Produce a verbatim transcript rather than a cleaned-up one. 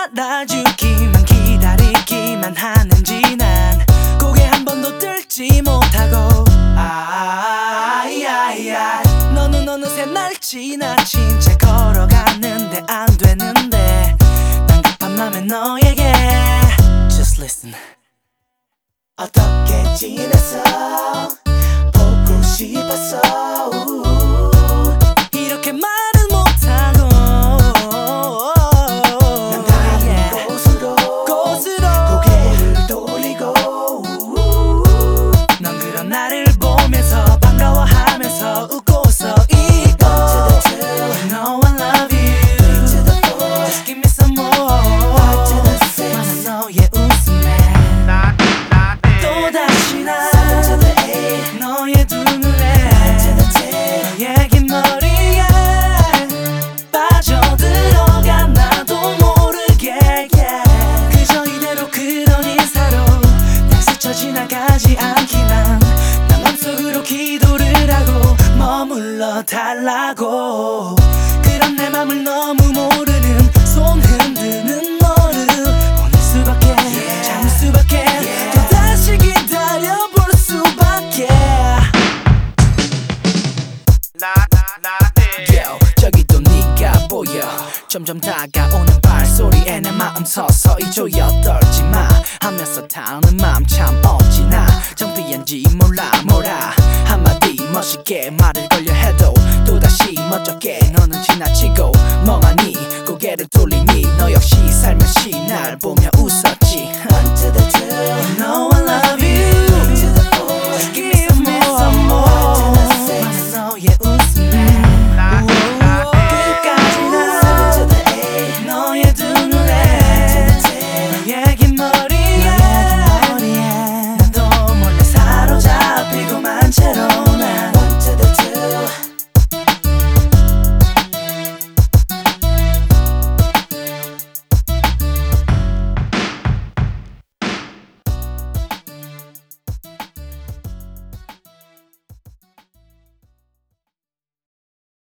알아주기만 기다리기만 하는지 난 고개 한 번도 들지 못하고 아이아이아 너는 어느새 날 지나친 채 걸어가는데 안 되는데 난 급한 맘에 너에게 Just listen 어떻게 지냈어 보고 싶었어 이렇게 말은 못하고 난 다른 yeah. 곳으로, 곳으로 고개를 돌리고 넌 그런 나를 보면서 반가워하면서 웃고 서 있고 You know I love you Just give me some more 많은 너의 웃음에 또다시 난 너의 두 눈에 너의 긴 머리에 빠져들어가 나도 모르게 yeah. 그저 이대로 그런 인사로 날 스쳐 지나가지 않기만 나 맘속으로 기도를 하고 머물러 달라고 그런 내 맘을 너무 모르는 손 흔드는 너를 보낼 수밖에 yeah. 참을 수밖에 yeah. 또다시 기다려볼 수밖에 Yo, 저기도 네가 보여 점점 다가오는 발소리에 내 마음 서서히 조여 떨지마 하면서 타오는 맘 참 어찌나 창피한지 몰라 뭐라 한마디 멋있게 말을 걸려 해도 또다시 멋쩍게 너는 지나치고 멍하니 고개를 돌리니 너 역시